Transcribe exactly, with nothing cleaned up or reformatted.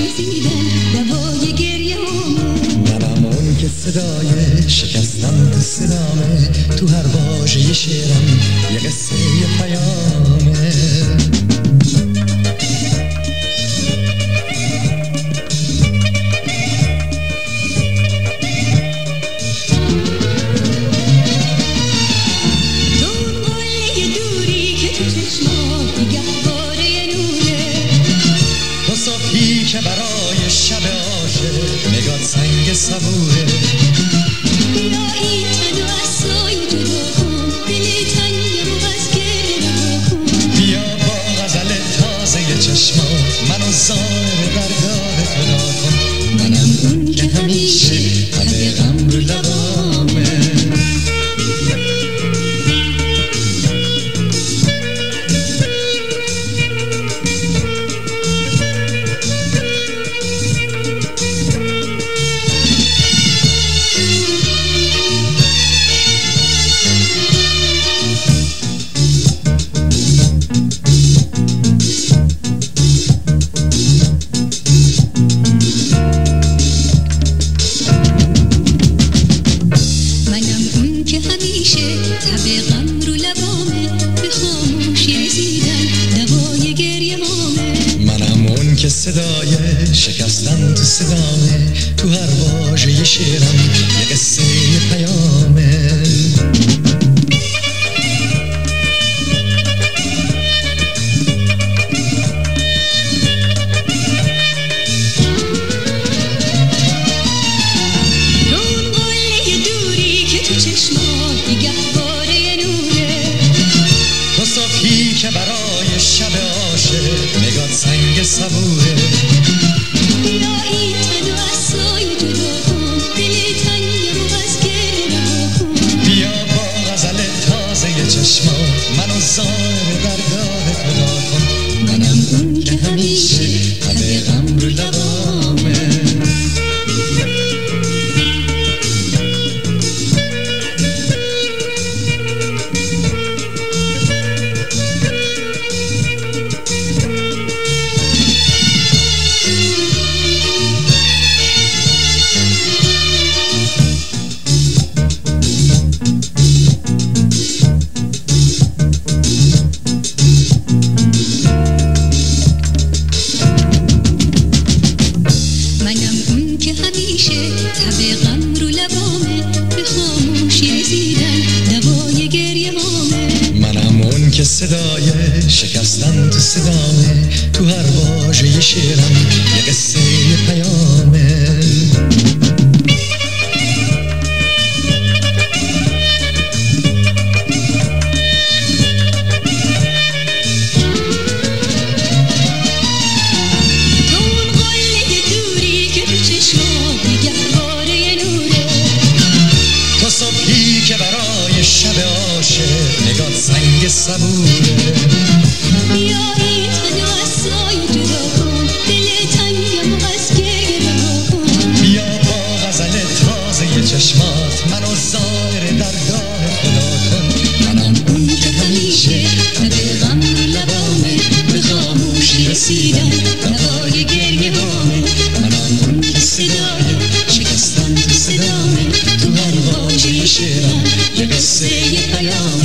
رسیدن دوای گریه همه. منم اون که صدای شکستن تو صدامه، تو هر واژه شعرم یه قصه یه پیامه. که برای شب عاشق نگات سنگ صبوره. بیا این تن و اصلای جدا کن، دل تنگم و از گریه رها کن. بیا با غزل تازه چشمات منو زار درگاه خدا کن. منم اون که همیشه همه غم رو لبامه. تب غم رو لبامه، به خاموشی رسیدن دوای گریه همه. منم اون که صدای شکستن تو صدامه، تو هر واژه شعرم یه قصه یه پیامه. اون قله دوری که تو چشمات دیگه صبحی که برای شب عاشق نگات سنگ صبوره. بیا این تن و اصلای جدا کن، دل تنگم و از گریه رها کن. بیا با غزل تازه چشمات منو زار درگاه خدا کن. منم اون که همیشه همه غم رو لبامه. تب غم رو لبامه، به خاموشی رسیدن دوای گریه همه. منم اون که صدای شکستن تو صدامه، تو هر واژه شعرم یه قصه یه پیامه. صبحی که برای شب عاشق نگات سنگ صبوره. بیا این تن و اصلای جدا کن، دل تنگم و از گریه رها کن. بیا با غزل تازه چشمات منو زار درگاه خدا کن. منم اون که همیشه تب غم رو لبامه، به خاموشی رسیدن دوای گریه همه. منم اون که صدای شکستن تو صدامه، تو هر واژه شعرم یه قصه یه پیام.